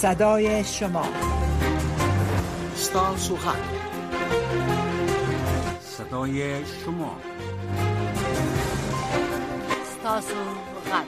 صدای شما. ستاسو غږ، صدای شما. ستاسو غږ.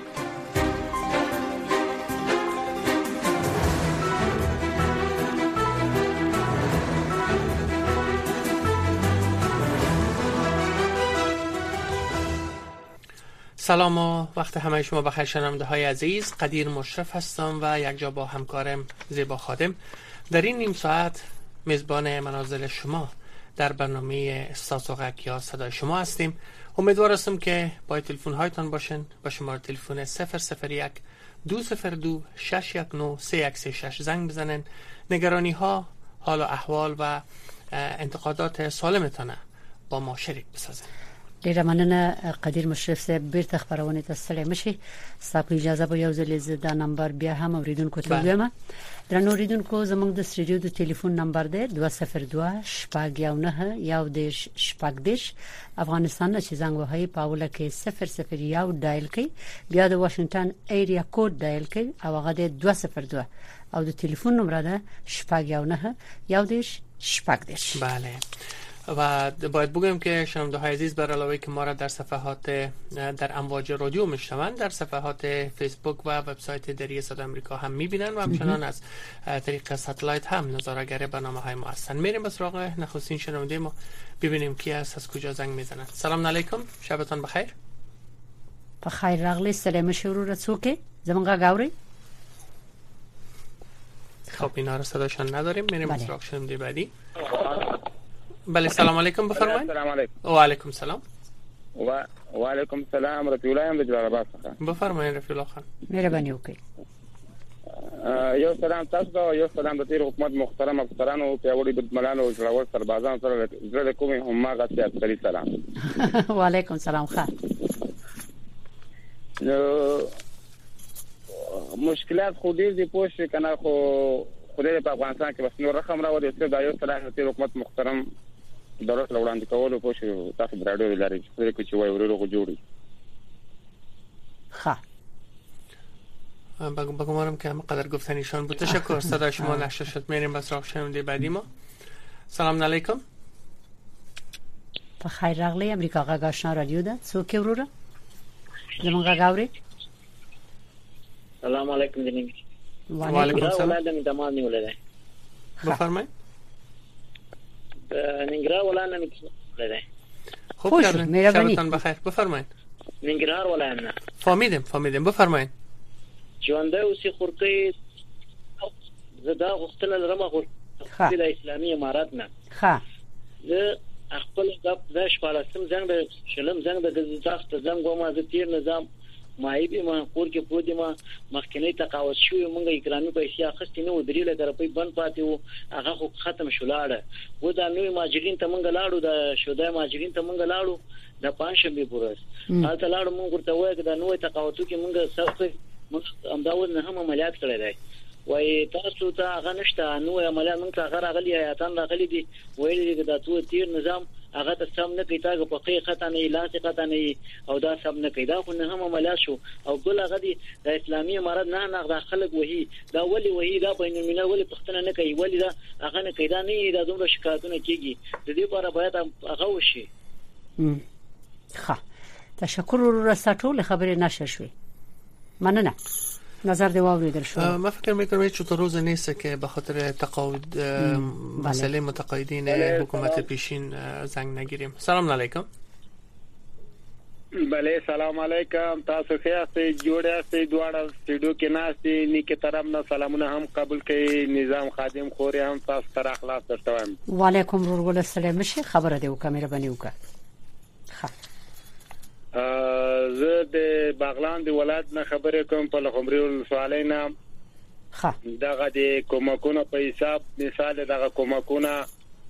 سلام و وقت همه شما بخیر شنونده های عزیز. قدیر مشرف هستم و یک جا با همکارم زیبا خادم در این نیم ساعت میزبان منازل شما در برنامه ستاسو غږ یا صدای شما هستیم. امیدوار هستم که با تلفن هایتان باشن با شماره تلفن 001 202 619 3136 زنگ بزنن. نگرانی ها، حال و احوال و انتقادات سالمتان با ما شریک بسازن. ډیره مننه قدیر مشرف صاحب، بیرته خبرونه ته ستړي مشي. ستاسو اجازه به یو ځل زده نمبر بیا هم اوریدونکو ته وایم. درنو اوریدونکو زموږ د سټډیو د ټلیفون نمبر دی 202 شپږ یو دیش شپږ دیش. افغانستان چې زنګ وهي پاوله کې 001 ډایل کړئ، بیا د واشنگټن ایریا کوډ ډایل کړئ او هغه د 202 او د ټلیفون نمبر ده شپږ یو دیش شپږ دیش. بله. و باید بگویم که شنونده های عزیز بر علاوه که ما را در صفحات در امواج رادیو میشنوند، در صفحات فیسبوک و وبسایت دری صدای آمریکا هم میبینن و همچنان از طریق ساتلایت هم نظاره‌گر برنامه‌های ما هستند. میریم به سراغ نخستین شنونده ما، ببینیم کی است، از کجا زنگ میزنن. سلام علیکم، شبتان بخیر. بخیر راغلی، سلام شروع رسوکه زمونږه گاوري. خب اینا رو صداشون نداریم. میریم به سراغ شنونده بعدی. بله سلام علیکم، بفرمایید. سلام علیکم. و علیکم سلام. و علیکم السلام. رفیع الله ام د جلال آباد څخه. بفرمایئ رفیع الله خان. مهرباني وکړئ. یو سلام تاسو ته، یو سلام د تیر حکومت محترم افسرانو، پیاوړي بدمنانو او جوړور سربازانو سره زړه کومې هم غاټي عسکري سلام. و علیکم السلام خان. مشکلات خو ډیر دي پوه کنه، خو خدای په افغانستان کې بس نور رقم راوړي چې دا یو سلام د حکومت محترم دولت وړاندې کولو پوه شو. تاسو برادر لري چې چې وای ورو جوړي. ها بگمانم که هم قدر گفتنیشان بود. تشکر. صدای شما نشر شد. میریم به سراغ شنونده بعدی ما. سلام علیکم. بخیر راغلی، امریکا غږ آشنا رادیو ده. څوک وروره زمونږ غږ اوري؟ سلام علیکم جناب. و علیکم السلام. ولادت تمام نیولای. بفرمایید. ننګرهار ولایت نیولای. خوب کردن. شبتان بخیر. بفرمایید. ننګرهار ولایت نه. فهمیدم. بفرمایید. ژوندۍ اوسې خورکې زدا غختل لرمه خورکې د اسلامي امارات نه. ها زه خپل د شپږم زنګ د شلم زنګ د تاسو زنګ ومه د تیر نظام مایبی ما کور کې پودی ما مخکنی تقاوت شوی مونږه اکرامي پیسې اخستې نه و، 3 لک روپۍ بند پاتې وو، هغه خو ختم شو لاړه. و دا نوې ماجرین ته مونږه لاړو، د شوده ماجرین ته مونږه لاړو د پنځشنبه پورس حالت لاړو. مونږ ورته وایي دا نوې تقاوتو کې مونږه سخت امداود نه هم عملیات کړی دی. وای تاسو ته هغه نشته، نو عملیات مونږ ته هغه راغلي آیاتان راغلي دي، ویل دا تو تیر نظام هغه ته سم نه کوي، تاګه په حقیقت نه لاصقه نه او دا سم نه کوي، دا خو نه هم عملیات شو. او بل هغه دي د اسلامي امارات نه داخله وਹੀ دا ولی دا بین الملل ولی پښتنه نه کوي، ولی دا هغه نه کوي، دا نه دا دومره شکایتونه کیږي. د دې لپاره باید هغه وشي. ښه تشکر ورو رسټول خبرې نشه شوي. مننه. نظر دی واوریدل شو. من فکر میکنم چطور روز نیست که به خاطر تقاعد مسئله متقاعدین حکومت پیشین زنگ نگیریم. سلام علیکم. بله سلام علیکم. تاسو ښه یاست؟ جوړ یاست؟ دواړه سټډیو کې ناشته نیکه طرف نه سلامونه هم قبول کړئ. نظام خادم خوري هم تاسو تر اخلاص درتوم. و علیکم ورول السلام. شي خبره دی وکړه مهرباني وکړه. ښه زه د باغلان د ولایت نه خبرې کوم په لغمري ولسوالۍ نه. ښه دغه د کومکونو په حساب مثال دغه کومکونه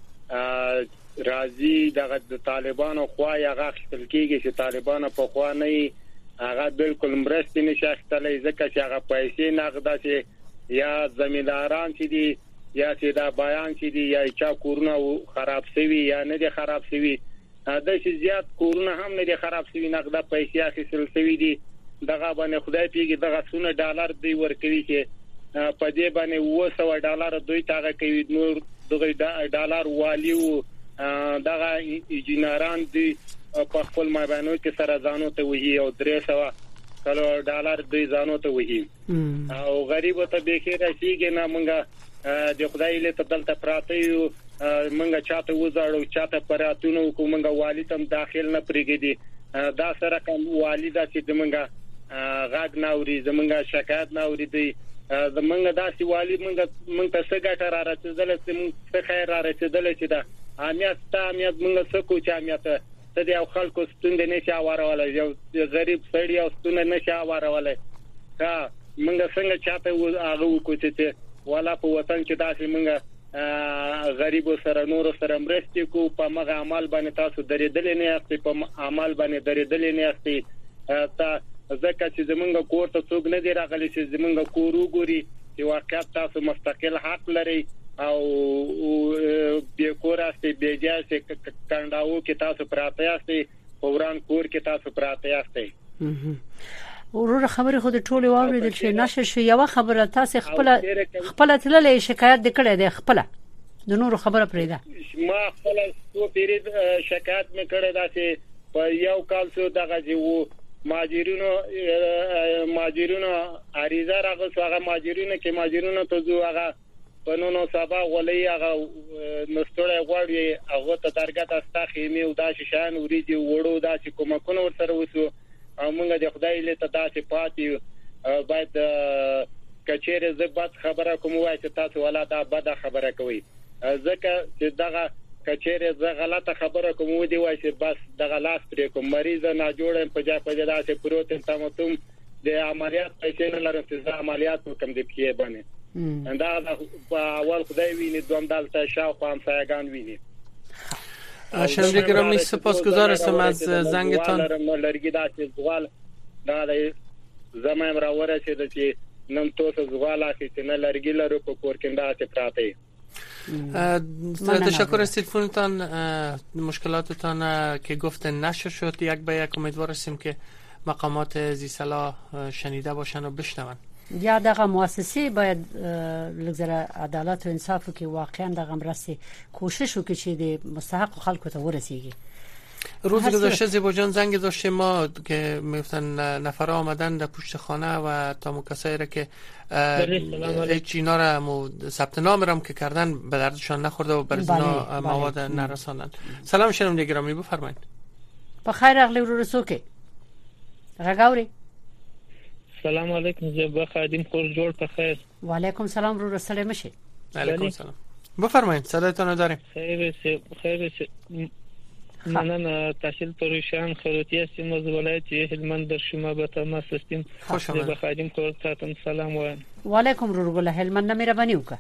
راځي دغه د طالبانو خو یا غاښتل کېږي چې طالبانو په خوا نه هغه بالکل مرستې نشي اخیستلای، ځکه چې هغه پیسې نقد شي یا زمینداران چې دي یا چې دا بیان چې دي یا چا کورونه خراب شوي یا نه دي خراب شوي، دا چې زیات کورونه هم نه دي خراب شوي، نقد پیسې اخیستل شوي دي. دغه باندې خدای پیږي دغه څونه ډالر دی ورکوي چې په دې باندې $200 دوی تاغه کوي نور $2 والی او دغه انجینران دي په خپل مابانو کې سره ځانو ته وਹੀ او $300 دوی ځانو ته وਹੀ او غریب ته به کې راشيږي نه مونږه د خدای له تدلته پراته یو مونږه چاته وزاړو چاته پراتونو کومه والی تم داخل نه پرېږدي دا سره کوم والی دا چې مونږه غاګ ناوري زمونږه شکایت ناوري دی زمونږه داسې والی مونږ ته څه ګټه را رسیدل چې مونږ څه خیر را رسیدل چې دا امیت مونږ څه کو چې امیت ته د خلکو ستوند نه شي اورولای یو غریب سړی او ستوند نه شي اورولای دا مونږ څنګه چاته هغه وکړو چې ولا په وطن کې داسې مونږ غریب سره نور سره مرستې کو په مغه عمل باندې تاسو درېدل نه یاستئ په عمل باندې درېدل نه یاستئ تا ځکه چې زمونږ کور ته څوک نه دی راغلی چې زمونږ کور وګوري چې واقعیت تاسو مستقل حق لري او به کور استي به جاسه کنداو کې تاسو پراته یاستئ پوران کور کې تاسو پراته یاستئ ورور خبره خود ټوله واورېدل چې نشه شو یو خبره تاسو خپل تللې شکایت دکړه د خپل د نور خبره پرې ده ما خپل څو پیری شکایت مې کړې ده چې په یو کال څو دغه جو ماجرونو عریضه راغله هغه ماجرونو ته زو هغه پنونو سبا ولې هغه نستوړې غوړي هغه ته درګه تاسو خېمه او دا شان وريدي وړو دا چې کومکونه ورسره وسو موږ د خدای له تاسو پاتې باید کچېره زبات خبره کوم وای چې تاسو ولا دا بده خبره کوي ځکه چې دغه کچېره ز غلطه خبره کوم ودی وای چې بس دغه لاس پرې کوم مریض نه جوړم په ځای په ځای چې پروتین تمتم د عملیات پیسې نه لرم چې عملیات کوم د پیې باندې دا اول خدای ویني دوم دلته شاو خام سایگان ویني شنونده گرامی سپاسگزار هستم از زنگتان لرګي دا چې زغال دا زمام را ورسېد چې نن توسه زغال اخی چې نه لرګي لرو په کور کې دا چې پراته تشکر از تلفنتان مشکلاتتان که گفتن نشر شد یک به یک امیدوار هستیم که مقامات ذی صلاح شنیده باشن و بشنون یا دغه مؤسسه باید لږه عدالت او انصاف کې واقعا دغه مرسته کوشش وکړي چې د مستحق خلکو ته ورسیږي. روز گذشته زیبا جان زنگ داشتیم ما که میگفتن نفر آمدن در پشت خانه و تا کسایی را که هیچ اینا را ثبت نام رم که کردن به دردشان نخورده و بر اینا مواد نرساندن. سلام شنونده گرامی بفرمایید. بخیر اغلی رو رسوکه غاوري. سلام علیکم زیبا خادم خور جوړ په خیر. و علیکم سلام رو رسول مشي. علیکم سلام. بفرمایید صدایتون داریم. خیر مننه تحصیل پروشان خروتی هستیم از ولایت هلمند در شما به تماس هستیم. خوش آمدید. خادم خور تاتون سلام وایم. و علیکم رو گله هلمند مهربانی وکړه.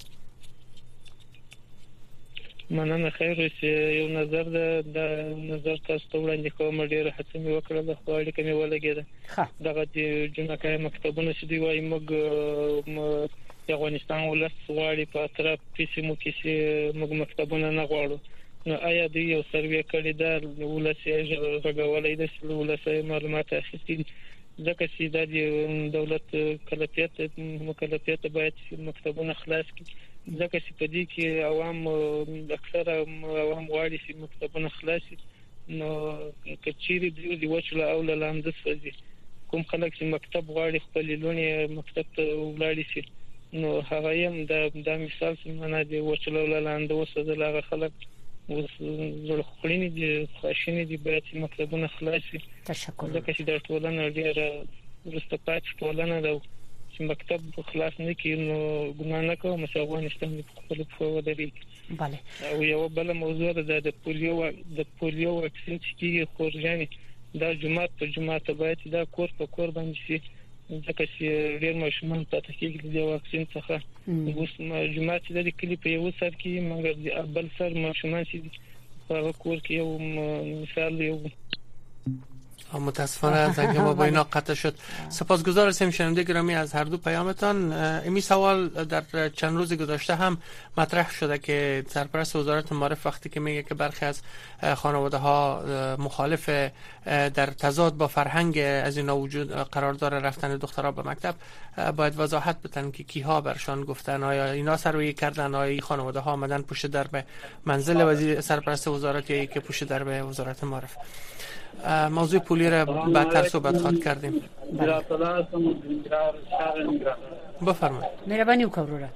مننه خیر یو نظر د نظر تاسو ته وړاندې کوم ډیره هڅه مې وکړه خو اړیکه مې ولګېده دغه د جنکای مکتبونه چې دی وايي موږ د افغانستان ولس غواړي په اطراف کې سیمو کې موږ مکتبونه نه غواړو نو آیا دی یو سروې کړی دا ولس یې غوړولای د ولس معلومات اخیستي ځکه چې د دولت مکلفیت باید مکتبونه خلاص کړي ځکه چې په دې کې عوام اکثر عوام غواړي چې مکتبونه خلاص نو کچېری دی وچله او لاندې سوځي کوم خلک چې مکتب غواړي خپل لونی مکتب ته ولاړ شي نو هغه هم د مثال څنګه دی وچله لاندې وسوځل هغه خلک زړه خلینی دي خواشینی دي باید مکتبونه خلاص شي تشکر ځکه چې د ټولنې ډیره رستپات ټولنه ده چې مکتب خلاص نه کړي نو ګمان نه کوم چې افغانستان په خپل په ودرې bale او یو بل موضوع ده د پولیو واکسین چې خورجاني دا جمعه په جمعه باید دا کور په کور باندې شي ځکه چې ډېر ماشومان په تحقیق د واکسین څخه اوس جمعه چې د کلی په یو سر کې مګر د بل سر ماشومان چې په کور کې یو مثال یو متاسفانه زنگ ما با اینا قطع شد. سپاسگزار هستیم شنونده گرامی از هر دو پیامتان. این سوال در چند روز گذشته هم مطرح شده که سرپرست وزارت معارف وقتی که میگه که برخی از خانواده ها مخالف در تضاد با فرهنگ از اینا وجود قرار داره رفتن دخترها به مکتب، باید وضاحت بدن که کیها برشان گفتن، آیا اینا سروی کردن، آیا این خانواده ها آمدن پشت در به منزل وزیر سرپرست وزارت یا که پشت در به وزارت معارف. موضوع پولی را بعدتر صحبت خواهد کردیم. بفرمایید. مهربانی وکړه.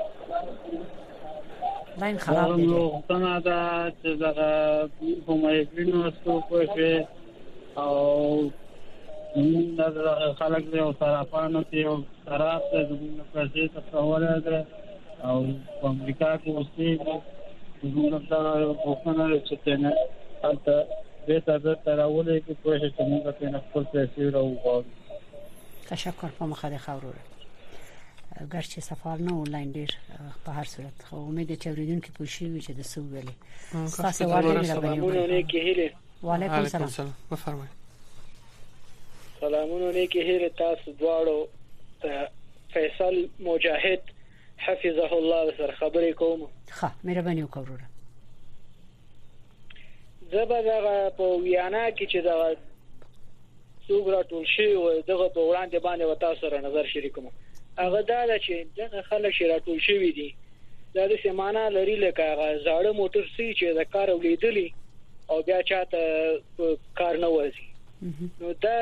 لاین خراب دی. نو دا چې دا کومه وینو څو کوی او دا خلک له طرفانو ته او طرف ته د پرځې ته وراله ده او امریکا کې اوسې موږ دا وښنه چې نه البته به تراولې کې کوشش کوي چې نه خپل پیسې راوغواړي. تشکر په مخه خاورو ګرچې سفر نه آنلاین ډیر په هر صورت خو امید چې اوریدونکو پوښي وي چې د سو ویلې تاسو سلامونه کې هیله. وعلیکم السلام. بفرمایئ. سلامونه کې هیله تاسو دواړو فیصل مجاهد حفظه الله سره خبرې کوم. ښه مهرباني وکړه. زبردغه په ویانا کې چې دا څوګرا ټول شي او دغه په وړاندې باندې وتا سره نظر شریکوم. هغه دا چې دغه خلک شي راټول شوی دي دا د سیمانه لري لکه هغه زاړه موټر سي چې د کار ولیدلی او بیا چاته کار نه وځي. نو دا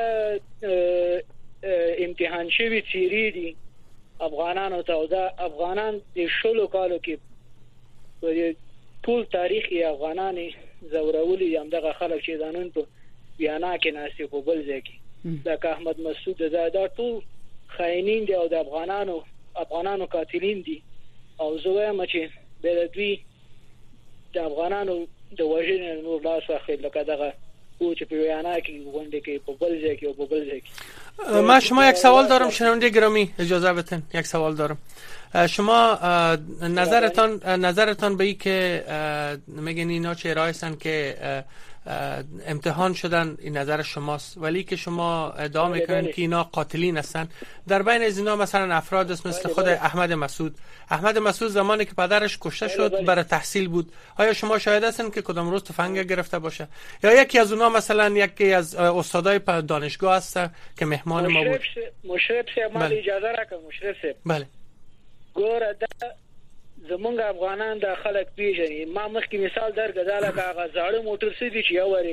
امتحان شوی چیرې دي افغانانو ته او دا افغانان د شلو کالو کې په ټول تاریخي افغاناني زورولي هم دغه خلک چې دانون په ویانا کې ناسي په بل ځای کې د احمد مسعود دا ټول خاینین دي او د افغانانو قاتلین دي او زه وایم چې به دوی د افغانانو د وژنې نور لاس واخلي لکه دغه او چې په ویانا کې غونډه کې په بل ځای کې او په بل ځای کې. ما شما یک سوال دارم شنونده گرامی اجازه بدین. یک سوال دارم. شما نظرتان به این که میگن اینا چه رایستن که امتحان شدن این نظر شماست ولی که شما ادعا میکنید که اینا قاتلین هستن. در بین از اینا مثلا افراد مثل خود احمد مسعود زمانی که پدرش کشته شد برای تحصیل بود، آیا شما شاهد هستین که کدام روز تفنگ گرفته باشه؟ یا یکی از اونا مثلا یکی از استادای دانشگاه هست که مهمان ما بود؟ مشرف صاحب ما اجازه راکړه. مشرف صاحب بله ګوره دا زمونږ افغانان د خلک پیژني. ما مخکې مثال درګداله کاغه زاړه موټر سيدي چې اوري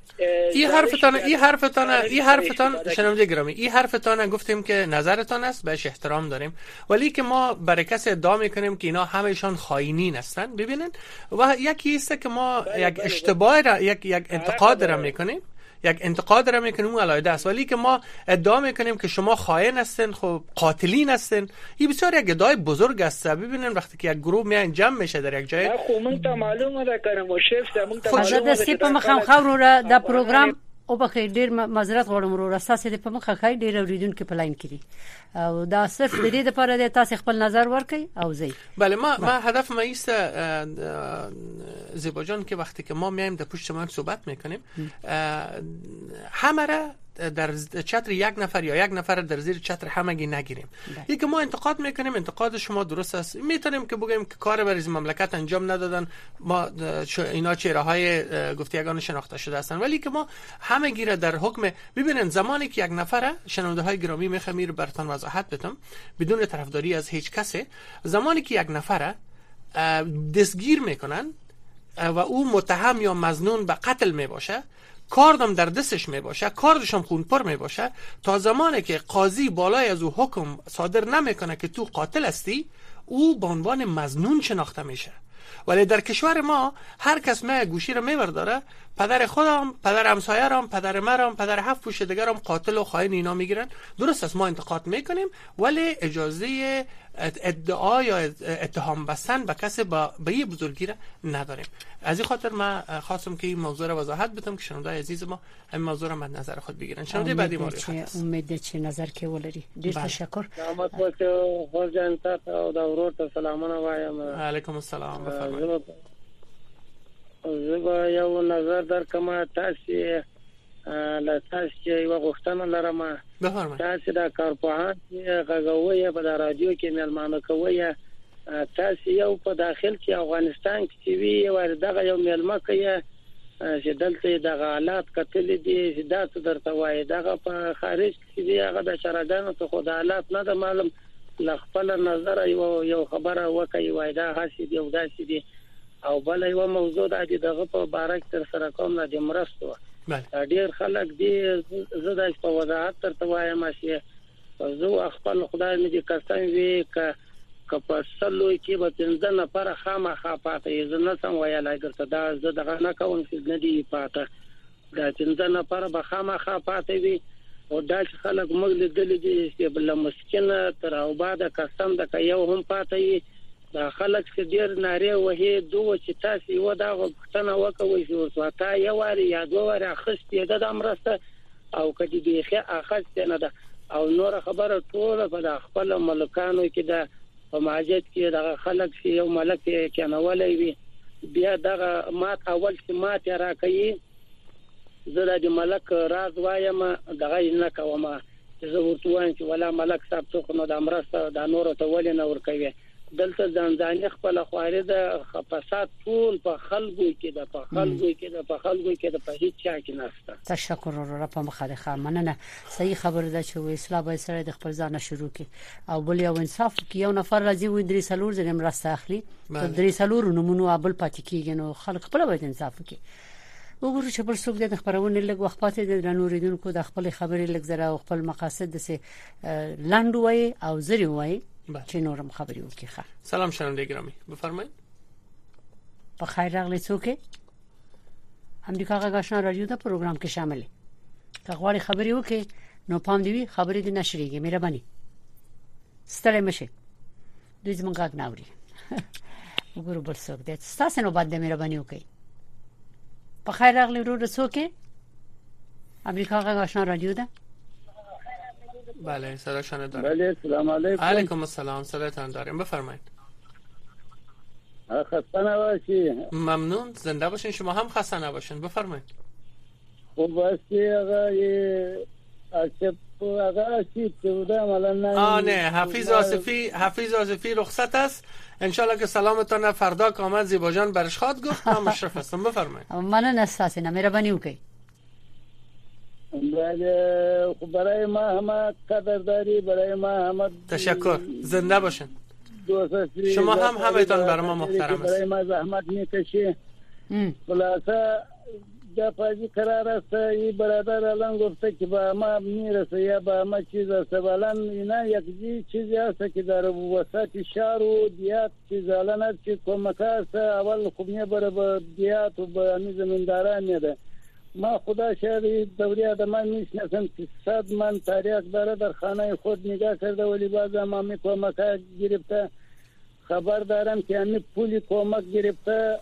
این حرفتان شنونده گرامی این حرفتان گفتیم که نظرتان است بهش احترام داریم ولی که ما برای کسی ادعا میکنیم که اینا همهشان خائنین هستند. ببینن و یکی است که ما یک اشتباه را یک انتقاد را میکنیم یک انتقاد را میکنیم اون علایده است ولی که ما ادعا میکنیم که شما خائن هستین خب قاتلین هستین. این بسیار یک ادعای بزرگ است. ببینن وقتی که یک گروه میان جمع میشه در یک جای خو مونږ ته معلومه ده کنه مشرف ته مونږ ته معلومه ده چې په مخم خاورو را د پروګرام او بخیر ډیر معذرت غواړم ورو اساس دې په مخه خای ډیر اوریدونکو په لاین کړي او دا صرف د دې لپاره د تاسو خپل نظر ورکړي او زی. بله ما هدف ما ایست زیبا جان که وقتی که ما میایم در پشت مایک صحبت میکنیم همه را در چتر یک نفر یا یک نفر در زیر چتر همگی نگیریم. یکی ما انتقاد میکنیم انتقاد شما درست است میتونیم که بگیم که کار برای مملکت انجام ندادن ما اینا چهره های گفتیگان شناخته شده هستن ولی که ما همگی را در حکم ببینن زمانی که یک نفر شنونده های گرامی میخوام رو براتون وضاحت بدم بدون طرفداری از هیچ کسی، زمانی که یک نفر دستگیر میکنن و او متهم یا مظنون به قتل می باشه کاردم در دستش می باشه کاردش هم خونپر می باشه تا زمانی که قاضی بالای از او حکم صادر نمیکنه که تو قاتل هستی او به عنوان مظنون شناخته میشه. ولی در کشور ما هر کس ما گوشی رو میبرداره پدر خودم پدر همسایه‌ام پدر مرام پدر هفت پوش دیگرم قاتل و خائن اینا میگیرن. درست است ما انتقاد میکنیم ولی اجازه ادعا یا اتهام بستن به کسی به یه بزرگی را نداریم. از این خاطر من خواستم که این موضوع را وضاحت بدم که شنونده‌های عزیز ما این موضوع را مد نظر خود بگیرن. شنونده بعدی ما امید چه نظر کې ولري. ډیر تشکر. سلامت اوسه ورجان تاسو او دا ورور ته سلامونه وایم. علیکم السلام. بفرمایئ. زه یو نظر در کومه تاسو له تاسو یو غوښتنه لرم تاسو دا کارپوهان غږوي په رادیو کې مېلمانه کوي تاسو یو په داخل کې افغانستان کې وی ورده یو مېلمه کوي چې دلته د حالات کتل دي چې دا درته وایي دا په خارج کې دی هغه د شراګانو ته خو د حالات نه د معلوم لخپل نظر یو خبره وکي وای دا هسي دی او داسي دی او بل یو موضوع د دغه په بارک تر سره کوم نه د مرستو ډیر خلک دي زه د په وضاحت تر وایم چې زه خپل خدای مې دې قسم وی ک په سلوي کې به څنګه نه پر خامخا پاتې زه نه سم ویلای درته دا زه دغه نه کوم چې نه دی پاته دا څنګه نه پر به خامخا پاتې وي او دا چې خلک موږ لیدل دي چې بل مسکینه تر او بعد قسم د یو هم پاتې دا خلک چې ډیر ناری وهي دوه چې تاسو یو دا غوښتنه وکوي چې وتا یو واری یا دوه واری اخستې د امرسته او کدي بیخه اخستې نه ده او نور خبره ټول په خپل ملکانو کې ده په ماجد کې دا خلک چې یو ملک کې نوولې وي بیا دا مات اول چې مات راکې زه د ملک راز وایم دغه نه کوم زه ورته وایم چې ولا ملک صاحب څوک نو د امرسته د نور ته ولې نه ور کوي دلته ځان خپل خواري د فساد ټول په خلکو کې د په خلکو کې د په هیڅ چا کې نشته. تشکر ورو په مخالفه مننه صحیح خبره ده چې اصلاح به سره د خپل ځان شروع کی او بل یو انصاف کې یو نفر راځي و درې سلور د مرسته اخلي درې سلور نمونه ابل پاتې کیږي نو خلک خپل به انصاف کوي وګورو چې بل څوک د خبرونه لګ وخت پاتې د نوریدونکو د خپل خبرې لګ زره او خپل مقاصد سه لاندوي او زری وای چې نورم خبري وکړي. سلام شنونده گرامی بفرمایید. په خیر راغلی څوک امریکا غاښنا رادیو دا پروګرام کې شامل دي که غواړي خبري وکړي نو پام دی خبرې دې نشریږي مهرباني ستړی مشه دوی زمونږ غاښ ناوري وګورو بل څوک دې تاسو نو باندې مهرباني وکړي. په خیر راغلی ورو څوک امریکا غاښنا رادیو دا بله صداشان دارم. بله سلام علیکم. علیکم السلام صداتان داریم بفرمایید. خسته نباشی. ممنون زنده باشین شما هم خسته نباشین بفرمایید. خب واسه آقا یه آقا چی بودم الان نه حفیظ آصفی رخصت است ان شاء الله که سلامتان فردا که آمد زیبا جان برش خواد گفت من مشرف هستم بفرمایید. من نساسی مهربانی وکړئ. برای ما همه قدرداری برای ما همه تشکر زنده باشین شما هم همتون برای ما محترم است. برای ما زحمت میکشی خلاصه جا پاجی قرار است این برادر الان گفته که با ما میرسه یا با ما چیز است الان اینا یک چیزی است که در وسط شهر و دیات چیز الان است که کمک است اول خوب میبره با دیات و با زمینداران میده ما خدا شاید دوری آدمان میشناسم که 100 من تاریخ داره در خانه خود نگاه کرده ولی باز ما کمک گرفته خبر دارم که همین پولی کمک گرفته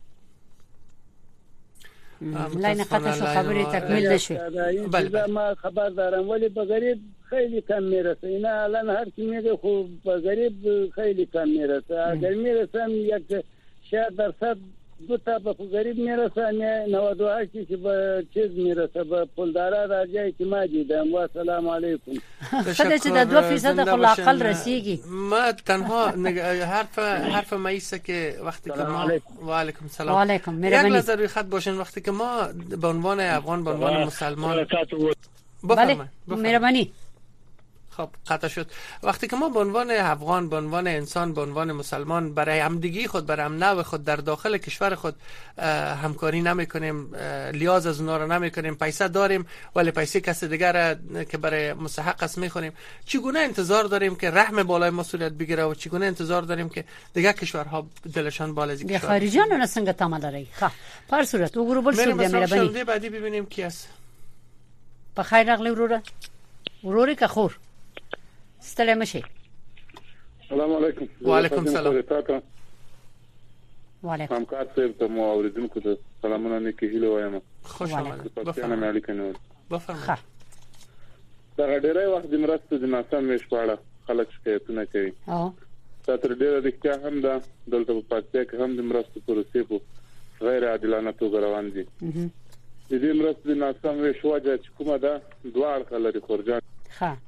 لاین قطع شو خبری تکمیل نشد. بله ما خبر دارم ولی به غریب خیلی کم میرسه اینا الان هر کی میگه خوب به غریب خیلی کم میرسه اگر میرسم یک 60% دو تا به غریب میرسه نه 98 که به چیز میرسه به پولدارا راځي که ما دیدم و سلام علیکم. خدای چې د 2% خو لاقل رسیږي. ما تنها حرف مایسه که وقتی که ما و علیکم السلام و علیکم مهربانی یک نظر خط باشین وقتی که ما به عنوان افغان به عنوان مسلمان بله مهربانی خب قطع شد وقتی که ما به عنوان افغان به عنوان انسان به عنوان مسلمان برای همدیگی خود برای امن خود در داخل کشور خود همکاری نمیکنیم لیاز از اونا رو نمیکنیم پیسه داریم ولی پیسه کسی دیگر که برای مستحق است میخوریم چگونه انتظار داریم که رحم بالای مسئولیت بگیره و چگونه انتظار داریم که دیگر کشورها دلشان بالا از کشور خارجیان نه څنګه تمه لري ښه پر صورت وګورو بل څه دی مهرباني بعدی ببینیم کی است په خیر راغلی وروره که خور ستړی مشي. السلام علیکم. وعلیکم السلام. وعلیکم. همکار صاحب ته مو اوریدونکو ته سلامونه نه کیږي وایم. خوش آمدید. بفرمایئ. بفرمایئ. دا ډیره وخت د مرستو د ناسم ویش پاړه خلک شکایتونه کوي. تر ډیره رښتیا هم ده دلته په پاتې کې هم د مرستو پروسې په غیر عادلانه توګه روان دي. د دې مرستې ناسم ویش وجه چې کومه ده دوه اړخ لري خورجان. ها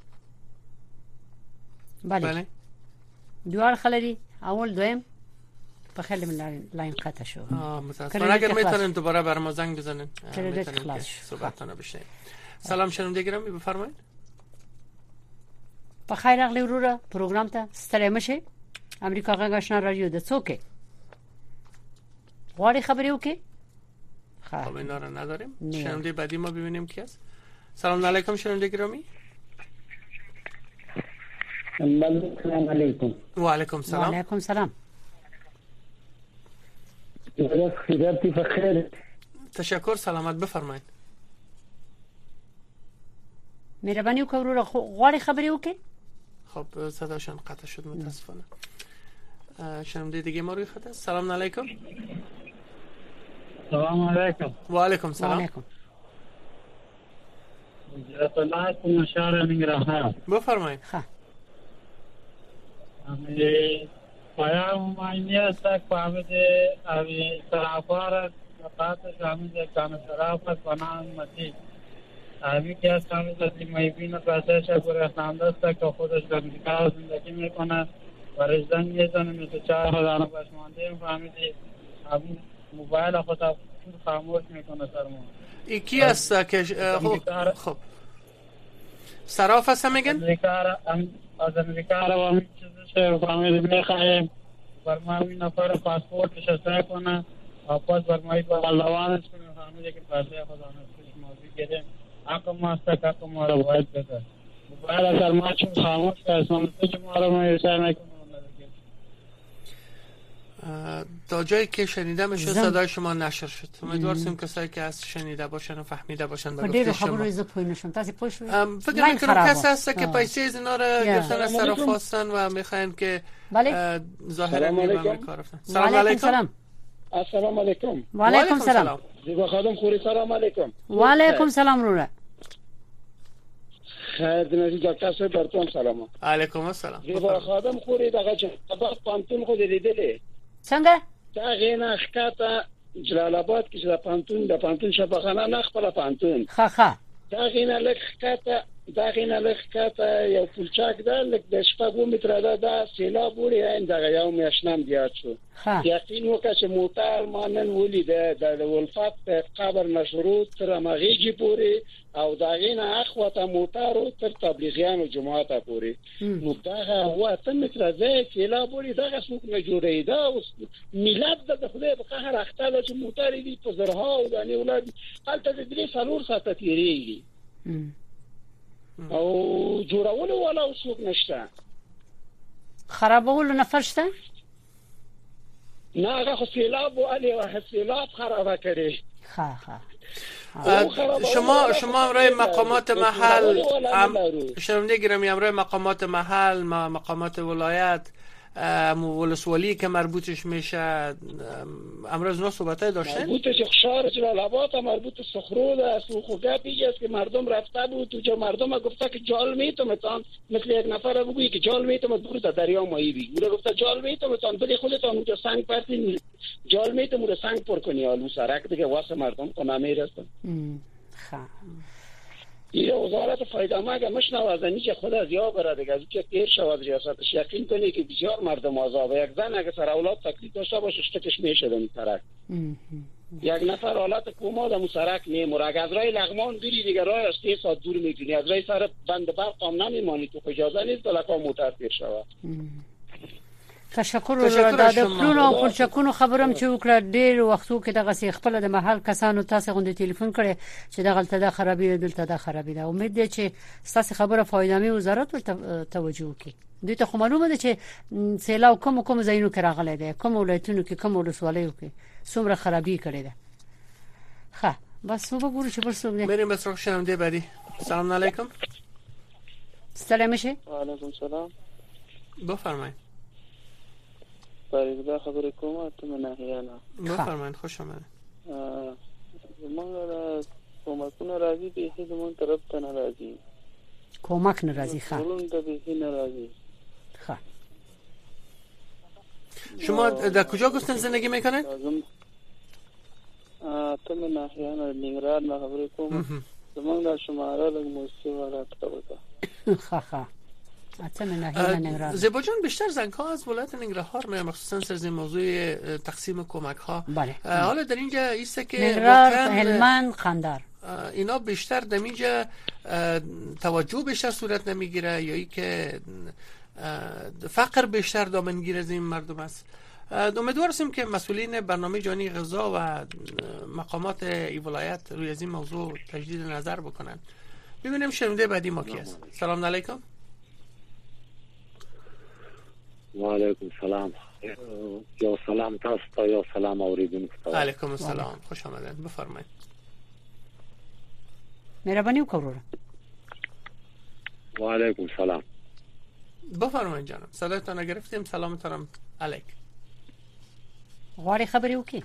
بله دوه اړخ لري. اول دویم په خیلی من لاین قطع شو. متاسفانه اگر میتونن دوباره بر ما زنگ بزنن میتونیم که صحبتتون بشنویم. سلام شنونده گرامی بفرمایید. بخیر راغلی وروره پروګرام ته ستړی مشه. امریکا غږ آشنا رادیو د څوکې غواړي خبرې وکړي. خب اینا رو نداریم. شنونده بعدی ما ببینیم کی است. سلام علیکم شنونده گرامی. سلام علیکم. و علیکم سلام. و علیکم سلام. خیراتی بخیر. تشکر سلامت بفرمایید. مهرباني وکړئ وروره غواړي خبرې وکړي. خب صداشون قطع شد متاسفانه. شنونده دیگه ما روی خط است. سلام علیکم. سلام علیکم. و علیکم سلام. و علیکم. جلال الله شهر ننگرهار. بفرمایید. ها. پیام معنیه تک فهمیده اوی سرافار قطعات شامل کام سرافت بنام متی اوی که از کامی زدی میبینه پسش پر احساندسته که خودش در امریکا زندگی میکنه و رجدن میزنه مثل 4000 پشمانده فهمیدی اوی موبایل خود خاموش میکنه سرمون. کی است که خب صراف هست میگن؟ از امریکا رو همین چیزش فهمیدی میخواهیم برمایی نفر پاسپورتش اشتراک کنه واپس برمایی با لوانش کنه فهمیده که پیسه خدا نسکش موضوع گیریم حکم ماسته حکم ما رو باید بده موبایل اگر ما چون خاموش که اسمانسته که ما رو میرسه نکنه تا جایی که شنیدم صدای شما نشر شد. امیدوارم کسایی که از شنیده باشن و فهمیده باشن به گفته شما. فکر میکنم کسی هست که پیسه از اینا رو گرفتن از طرف هستن و میخواین که ظاهرا میبن کار رفتن. سلام علیکم. السلام علیکم. و علیکم سلام. زیبا خانم خوری سلام علیکم. و علیکم سلام روره. خیر دنیزی دکتر صاحب براتون سلام. علیکم السلام. زیبا خانم خوری دغه چې پانتون خو لیدلې څنګه دا غینه ښکته جلال آباد کې د پانتون شفاخانه نه خپل پانتون ښه دا غینه لکه یو پلچاک ده لکه د شپږو متره ده سیلاب وړي دا یو میاشنام دیات شو یقین وکړه چې موټر مانن ولیده د ولفات قبر مشروط تر مغیږي پوري او دا غینه اخوته موټر تر تبلیغیانو جماعت پوري نو دا هو ته متره ده سیلاب وړي دا څوک نه جوړي دا اوس ملت د خدای په قهر اخته چې موټر دي په زرها او د اولاد حالت د دې سالور ساته تیریږي او جوړول ولا څوک نشته خرابول نفر شته نه هغه خو سیلاب او علی واحد سیلاب خراب کړي شما روی مقامات محل شنونده گرامی روی مقامات محل مقامات ولایت ولسوالی که مربوطش میشه امروز نو صحبتای داشتن مربوطش شهر جلال آباد مربوط صخرو ده سوخوگه پیگه که مردم رفته بود تو مردم گفته که جال میتونتان مثل یک نفر بگویی که جال میتونت برو در دریا ماهی بگی او گفته جال میتونتان بلی خودتان اونجا سنگ پرتین جال میتونه سنگ پر کنی آلو سرک دیگه واسه مردم کنه میرسن این وزارت فایده اگه مشنو از اینی که خود از یا برده دیگه از که تیر شود ریاستش یقین کنی که بسیار مردم آزاده یک زن اگه سر اولاد تکلیف داشته باشه شتکش میشه دمی سرک یک نفر حالت کوما دمو سرک میموره اگه از رای لغمان بری دیگه رای از 3 ساعت دور میتونی از رای سر بند برق هم نمیمانی تو اجازه نیست دلکا موتر تیر شود تشکر د پلونو او پلچکونو خبرم چې وکړه ډېر وختو کې دغه سي خپل د محل کسانو تاسو غونډه ټلیفون کړي چې دغه تل خرابې دلته د خرابې ده امید ده چې تاسو خبره فایده وزارت ورته توجه وکړي دوی ته معلومه ده چې سیلاب کوم ځایونو کې راغلی دی کوم ولایتونو کې کوم ولسوالیو کې څومره خرابې کړي ده ښه بس وګورئ چې بس وګورئ بریم بس شنونده بعدی سلام علیکم سلام شه وعلیکم سلام بفرمایید پریزده خبر کومه تو مناهیانا بفرمایید خوش آمدید منگل کمکونه راضی بیخی زمان طرف تا نرازی کمک نرازی خواه مسئولون تا بیخی نرازی خواه شما در کجا گفتن زندگی میکنن؟ ته مې ناحیه ننګرهار نه خبرې کوم زمونږ د شماره د موسیقي راکړه خا زیبا جان بیشتر زنگ ها از ولایت ننگرهار میان مخصوصا سر این موضوع تقسیم کمک ها. حالا در اینجا ایسته که ننگرهار، هلمند، قندهار اینا بیشتر در اینجا توجه بیشتر صورت نمیگیره یا ای که فقر بیشتر دامنگیر از این مردم است. امیدوار هستیم که مسئولین برنامه جهانی غذا و مقامات این ولایت روی از این موضوع تجدید نظر بکنن. ببینیم شنونده بعدی ما کی است. سلام علیکم. و علیکم السلام. یا سلام تاسو ته یا سلام اوریدونکو ته. علیکم السلام. خوش آمدید. بفرمایید. مهربانی وکړئ. و علیکم السلام. بفرمایید جانم. صدایتان گرفتیم. سلامتان علیک. غواړي خبرې وکړي.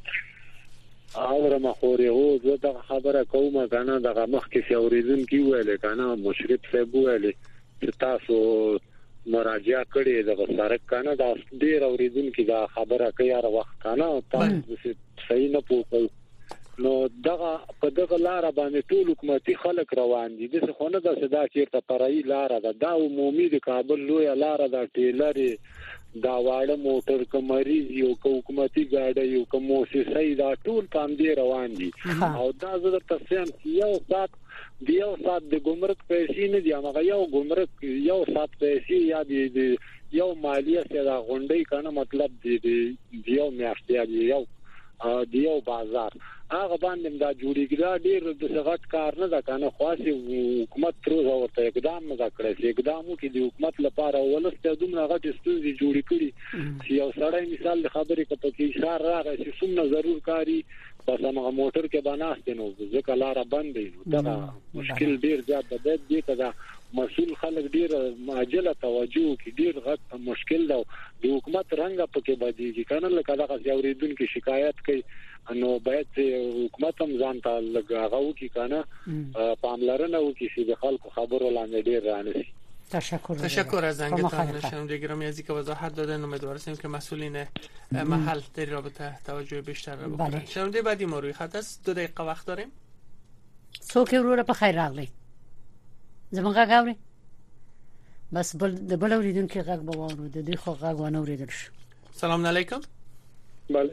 اورم خوري او زه دا خبره کومه کنه دغه مخکې اوریدونکو ویل کنه مشرف صاحب ویل چې تاسو مراجعه کړې د سرک کنه دا ډیر اوریدونکو دا خبره کوي هر وخت کنه تاسو صحیح نه پوهیږئ نو دغه په دغه لار باندې ټول حکومتي خلک روان دي د څه خونه د صدا چیرته پرای لار ده دا عمومي د کابل لوی لار ده ټیلر دا واړه موټر کمریز یو حکومتي ګاډي یو کوموسي دا ټول پام دی روان دي او دا زړه تاسو یو سات د ګمرک پیسې نه دی هغه یو ګمرک یو سات پیسې یا دی یو مالیه سره غونډي کنه مطلب دی یو میاشتې یو بازار هغه باندې دا جوړیږي دا ډیر د سغت کار نه ده کنه خاصه حکومت تر ورته اقدام نه کړی اقدامو کې د حکومت لپاره ولسته دومره غټ ستونزې جوړې کړي چې یو سړی مثال خبرې کوي چې اشاره راغی چې څومره ضرور کاری بس هغه موټر کې بناست نو ځکه لار بندې دا مشکل ډیر زیات ده دې ته دا مسؤل خلک ډیر عاجله توجه کې ډیر غټ مشکل ده د حکومت رنګ په کې بدیږي کنه لکه دا اوریدونکو شکایت کوي نو باید حکومت هم ځان ته لګاغو کې کنه پاملرنه وکړي چې د خلکو خبرو لاندې ډیر رانسي. تشکر از زنگتان. شنونده گرامی از اینکه وضاحت دادن. امیدوار هستیم که مسئولین محل در رابطه توجه بیشتر را بکنن. شنونده بعدی ما روی خط است. 2 دقیقه وقت داریم. څوک ورور په خیر راغلی زمونږ غاوري بس بل اوریدونکو غږ به وورو د دې خو غږ ونه اوریدل شو. سلام علیکم. بله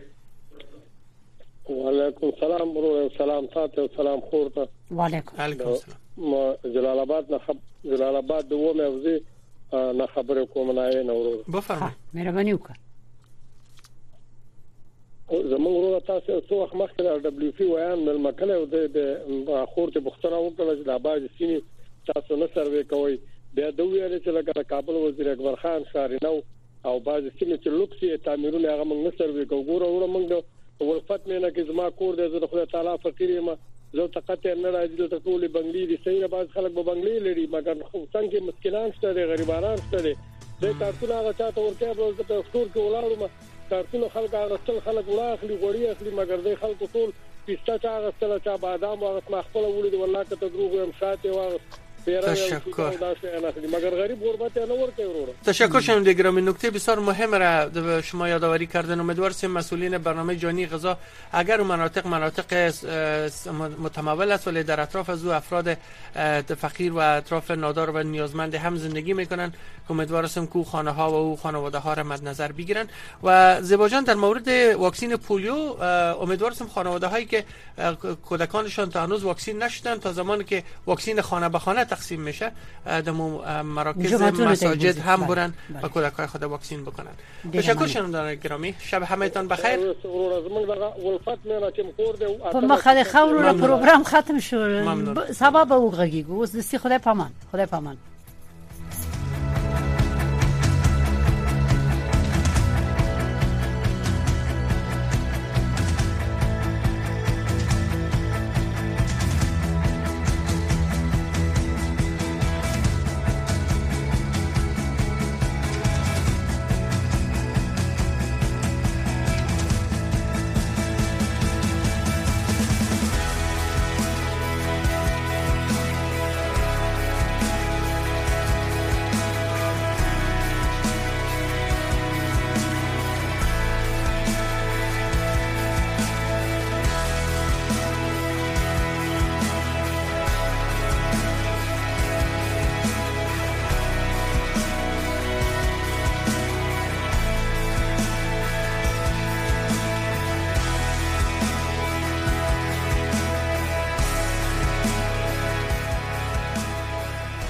وعلیکم السلام ورور سلام تاسو سلام خورته. وعلیکم السلام. ما جلال آباد دوه موضوع نه خبرې کوم نه ورور. بفرمایئ. مهرباني وکړه. زموږ ورور تاسو څو وخت مخکې د دبليو پی ویان مل مکله او د خورته بختره وکړه چې د آباد سینې تاسو نه سروې کوي بیا د ویل چې لکه کابل وزیر اکبر خان شارینو او باز سیمه چې لوکسي تعمیرونه هغه موږ نه سروې کوو ګوره موږ د ولفت مینه کې زما کور د خدای تعالی فقیر ما زه تقته نه راځي ته ټولې بنگلې دي صحیح باز خلک به بنگلې لري مګر خو څنګه مسکینان شته غریبانان شته د کارتونه هغه چاته ورکه به په سکور کې ولاړم کارتونه خلک هغه خلک ولاخلي غوړي اخلي مګر د خلکو ټول پستا چا غسل چا بادام هغه خپل ولید والله که ته دروغ هم ساته و تشکر شنونده گرامی. نکته بسیار مهم را به شما یادآوری کردن. امیدوار هستیم مسئولین برنامه جهانی غذا اگر مناطق متمول است ولی در اطراف از او افراد فقیر و اطراف نادار و نیازمند هم زندگی میکنن امیدوار هستیم که خانه ها و او خانواده ها را مد نظر بگیرن. و زیبا جان در مورد واکسین پولیو امیدوار هستیم خانواده هایی که کودکانشان تا هنوز واکسین نشدن تا زمانی که واکسین خانه به خانه تقسیم میشه در مراکز مساجد هم برن و کودکای خود واکسین بکنن. تشکر شنوندگان گرامی. شب همهتان بخیر. په مخه خورو پروګرام ختم شو. سبب وګړي اوس د خدای پامان.